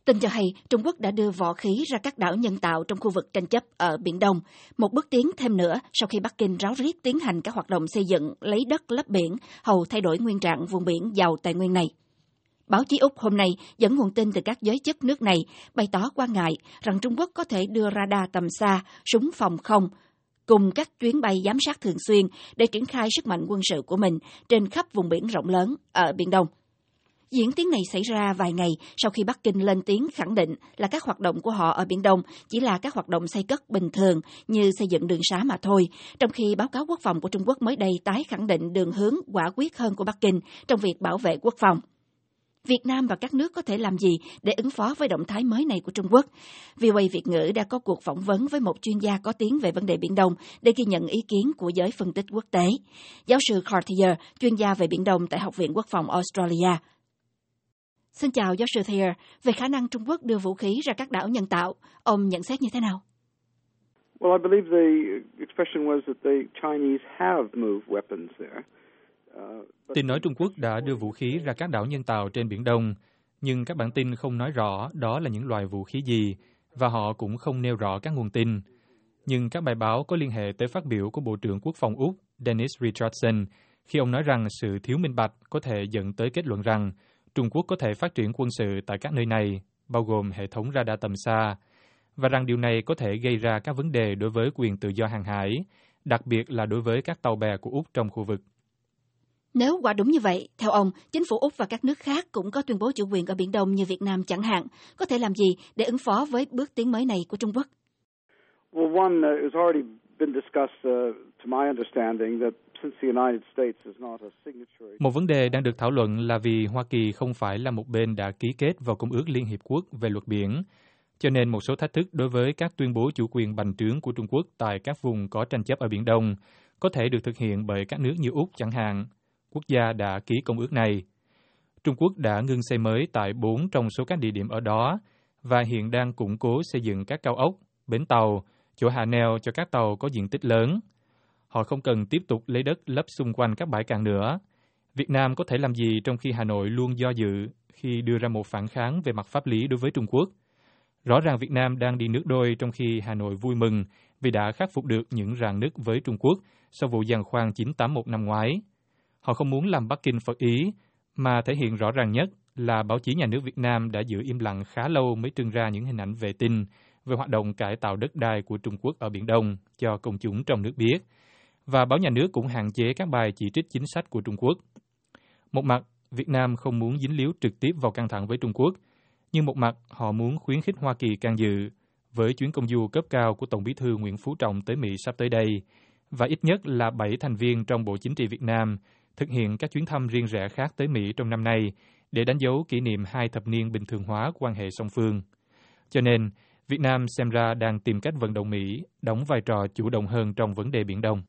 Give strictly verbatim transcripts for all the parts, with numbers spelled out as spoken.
Tin cho hay Trung Quốc đã đưa võ khí ra các đảo nhân tạo trong khu vực tranh chấp ở Biển Đông, một bước tiến thêm nữa sau khi Bắc Kinh ráo riết tiến hành các hoạt động xây dựng lấy đất lấp biển, hầu thay đổi nguyên trạng vùng biển giàu tài nguyên này. Báo chí Úc hôm nay dẫn nguồn tin từ các giới chức nước này bày tỏ quan ngại rằng Trung Quốc có thể đưa radar tầm xa, súng phòng không, cùng các chuyến bay giám sát thường xuyên để triển khai sức mạnh quân sự của mình trên khắp vùng biển rộng lớn ở Biển Đông. Diễn tiến này xảy ra vài ngày sau khi Bắc Kinh lên tiếng khẳng định là các hoạt động của họ ở Biển Đông chỉ là các hoạt động xây cất bình thường như xây dựng đường sá mà thôi, trong khi báo cáo quốc phòng của Trung Quốc mới đây tái khẳng định đường hướng quả quyết hơn của Bắc Kinh trong việc bảo vệ quốc phòng. Việt Nam và các nước có thể làm gì để ứng phó với động thái mới này của Trung Quốc? vê o a Việt ngữ đã có cuộc phỏng vấn với một chuyên gia có tiếng về vấn đề Biển Đông để ghi nhận ý kiến của giới phân tích quốc tế. Giáo sư Cartier, chuyên gia về Biển Đông tại Học viện Quốc phòng Australia. Xin chào giáo sư Thayer, về khả năng Trung Quốc đưa vũ khí ra các đảo nhân tạo, ông nhận xét như thế nào? Well, I believe the expression was that the Chinese have moved weapons there. Tin nói Trung Quốc đã đưa vũ khí ra các đảo nhân tạo trên Biển Đông, nhưng các bản tin không nói rõ đó là những loại vũ khí gì, và họ cũng không nêu rõ các nguồn tin. Nhưng các bài báo có liên hệ tới phát biểu của Bộ trưởng Quốc phòng Úc Dennis Richardson khi ông nói rằng sự thiếu minh bạch có thể dẫn tới kết luận rằng Trung Quốc có thể phát triển quân sự tại các nơi này, bao gồm hệ thống radar tầm xa, và rằng điều này có thể gây ra các vấn đề đối với quyền tự do hàng hải, đặc biệt là đối với các tàu bè của Úc trong khu vực. Nếu quả đúng như vậy, theo ông, chính phủ Úc và các nước khác cũng có tuyên bố chủ quyền ở Biển Đông như Việt Nam chẳng hạn, có thể làm gì để ứng phó với bước tiến mới này của Trung Quốc? Well, one uh, has already been discussed, uh, to my understanding, that since the United States is not a signatory. Một vấn đề đang được thảo luận là vì Hoa Kỳ không phải là một bên đã ký kết vào Công ước Liên Hiệp Quốc về luật biển, cho nên một số thách thức đối với các tuyên bố chủ quyền bành trướng của Trung Quốc tại các vùng có tranh chấp ở Biển Đông có thể được thực hiện bởi các nước như Úc chẳng hạn, quốc gia đã ký công ước này. Trung Quốc đã ngưng xây mới tại bốn trong số các địa điểm ở đó và hiện đang củng cố xây dựng các cao ốc, bến tàu, chỗ hạ neo cho các tàu có diện tích lớn. Họ không cần tiếp tục lấy đất lấp xung quanh các bãi cạn nữa. Việt Nam có thể làm gì trong khi Hà Nội luôn do dự khi đưa ra một phản kháng về mặt pháp lý đối với Trung Quốc? Rõ ràng Việt Nam đang đi nước đôi trong khi Hà Nội vui mừng vì đã khắc phục được những rạn nứt với Trung Quốc sau vụ giằng khoan chín tám mốt năm ngoái. Họ không muốn làm Bắc Kinh phật ý, mà thể hiện rõ ràng nhất là báo chí nhà nước Việt Nam đã giữ im lặng khá lâu mới trưng ra những hình ảnh vệ tinh về hoạt động cải tạo đất đai của Trung Quốc ở Biển Đông cho công chúng trong nước biết, và báo nhà nước cũng hạn chế các bài chỉ trích chính sách của Trung Quốc. Một mặt, Việt Nam không muốn dính líu trực tiếp vào căng thẳng với Trung Quốc, nhưng một mặt họ muốn khuyến khích Hoa Kỳ can dự với chuyến công du cấp cao của Tổng Bí thư Nguyễn Phú Trọng tới Mỹ sắp tới đây, và ít nhất là bảy thành viên trong Bộ Chính trị Việt Nam thực hiện các chuyến thăm riêng rẽ khác tới Mỹ trong năm nay để đánh dấu kỷ niệm hai thập niên bình thường hóa quan hệ song phương. Cho nên, Việt Nam xem ra đang tìm cách vận động Mỹ đóng vai trò chủ động hơn trong vấn đề Biển Đông.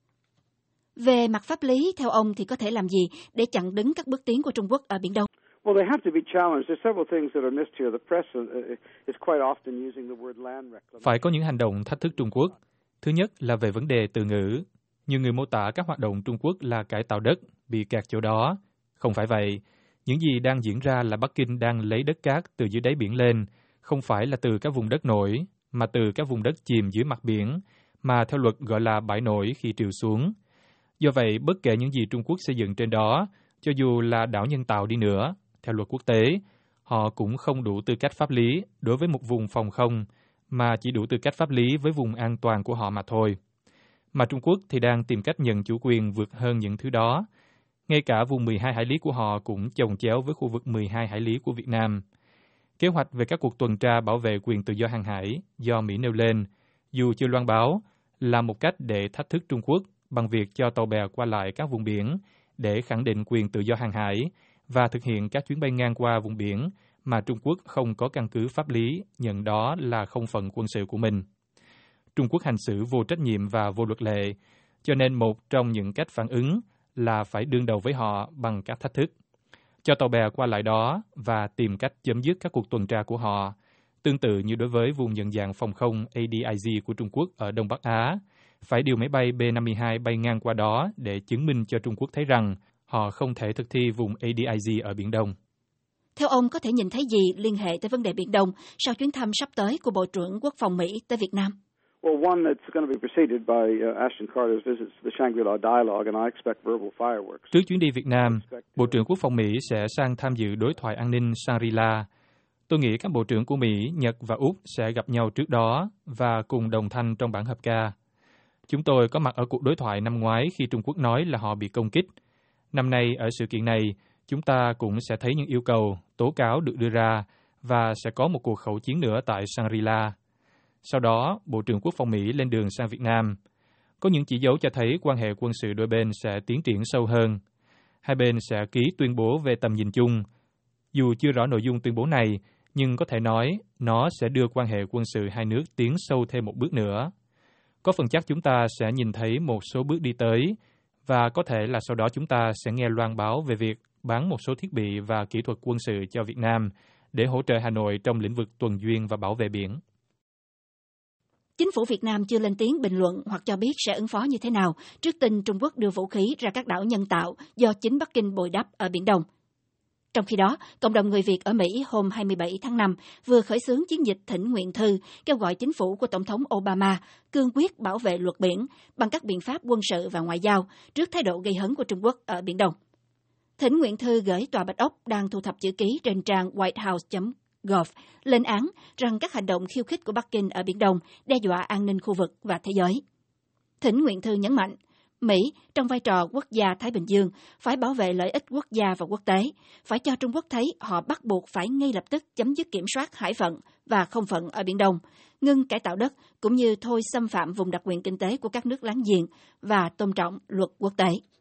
Về mặt pháp lý, theo ông thì có thể làm gì để chặn đứng các bước tiến của Trung Quốc ở Biển Đông? Well, they have to be challenged. There's several things that are missed here. The press is quite often using the word land reclamation. Phải có những hành động thách thức Trung Quốc. Thứ nhất là về vấn đề từ ngữ. Nhiều người mô tả các hoạt động Trung Quốc là cải tạo đất, bị kẹt chỗ đó. Không phải vậy. Những gì đang diễn ra là Bắc Kinh đang lấy đất cát từ dưới đáy biển lên, không phải là từ các vùng đất nổi, mà từ các vùng đất chìm dưới mặt biển, mà theo luật gọi là bãi nổi khi triều xuống. Do vậy, bất kể những gì Trung Quốc xây dựng trên đó, cho dù là đảo nhân tạo đi nữa, theo luật quốc tế, họ cũng không đủ tư cách pháp lý đối với một vùng phòng không, mà chỉ đủ tư cách pháp lý với vùng an toàn của họ mà thôi. Mà Trung Quốc thì đang tìm cách nhận chủ quyền vượt hơn những thứ đó. Ngay cả vùng mười hai hải lý của họ cũng chồng chéo với khu vực mười hai hải lý của Việt Nam. Kế hoạch về các cuộc tuần tra bảo vệ quyền tự do hàng hải do Mỹ nêu lên, dù chưa loan báo, là một cách để thách thức Trung Quốc bằng việc cho tàu bè qua lại các vùng biển để khẳng định quyền tự do hàng hải và thực hiện các chuyến bay ngang qua vùng biển mà Trung Quốc không có căn cứ pháp lý nhận đó là không phận quân sự của mình. Trung Quốc hành xử vô trách nhiệm và vô luật lệ, cho nên một trong những cách phản ứng là phải đương đầu với họ bằng các thách thức. Cho tàu bè qua lại đó và tìm cách chấm dứt các cuộc tuần tra của họ, tương tự như đối với vùng nhận dạng phòng không A D I Z của Trung Quốc ở Đông Bắc Á, phải điều máy bay B năm mươi hai bay ngang qua đó để chứng minh cho Trung Quốc thấy rằng họ không thể thực thi vùng A D I Z ở Biển Đông. Theo ông, có thể nhìn thấy gì liên hệ tới vấn đề Biển Đông sau chuyến thăm sắp tới của Bộ trưởng Quốc phòng Mỹ tới Việt Nam? Well, one, it's going to be preceded by uh, Ashton Carter's visits to the Shangri-La Dialogue, and I expect verbal fireworks. Trước chuyến đi Việt Nam, Bộ trưởng Quốc phòng Mỹ sẽ sang tham dự đối thoại an ninh Shangri-La. Tôi nghĩ các bộ trưởng của Mỹ, Nhật và Úc sẽ gặp nhau trước đó và cùng đồng thanh trong bản hợp ca. Chúng tôi có mặt ở cuộc đối thoại năm ngoái khi Trung Quốc nói là họ bị công kích. Năm nay, ở sự kiện này, chúng ta cũng sẽ thấy những yêu cầu, tố cáo được đưa ra và sẽ có một cuộc khẩu chiến nữa tại Shangri-La. Sau đó, Bộ trưởng Quốc phòng Mỹ lên đường sang Việt Nam. Có những chỉ dấu cho thấy quan hệ quân sự đôi bên sẽ tiến triển sâu hơn. Hai bên sẽ ký tuyên bố về tầm nhìn chung. Dù chưa rõ nội dung tuyên bố này, nhưng có thể nói nó sẽ đưa quan hệ quân sự hai nước tiến sâu thêm một bước nữa. Có phần chắc chúng ta sẽ nhìn thấy một số bước đi tới, và có thể là sau đó chúng ta sẽ nghe loan báo về việc bán một số thiết bị và kỹ thuật quân sự cho Việt Nam để hỗ trợ Hà Nội trong lĩnh vực tuần duyên và bảo vệ biển. Chính phủ Việt Nam chưa lên tiếng bình luận hoặc cho biết sẽ ứng phó như thế nào trước tin Trung Quốc đưa vũ khí ra các đảo nhân tạo do chính Bắc Kinh bồi đắp ở Biển Đông. Trong khi đó, cộng đồng người Việt ở Mỹ hôm hai mươi bảy tháng năm vừa khởi xướng chiến dịch thỉnh nguyện thư kêu gọi chính phủ của Tổng thống Obama cương quyết bảo vệ luật biển bằng các biện pháp quân sự và ngoại giao trước thái độ gây hấn của Trung Quốc ở Biển Đông. Thỉnh nguyện thư gửi Tòa Bạch Ốc đang thu thập chữ ký trên trang whitehouse chấm gov lên án rằng các hành động khiêu khích của Bắc Kinh ở Biển Đông đe dọa an ninh khu vực và thế giới. Thỉnh nguyện thư nhấn mạnh, Mỹ, trong vai trò quốc gia Thái Bình Dương, phải bảo vệ lợi ích quốc gia và quốc tế, phải cho Trung Quốc thấy họ bắt buộc phải ngay lập tức chấm dứt kiểm soát hải phận và không phận ở Biển Đông, ngưng cải tạo đất cũng như thôi xâm phạm vùng đặc quyền kinh tế của các nước láng giềng và tôn trọng luật quốc tế.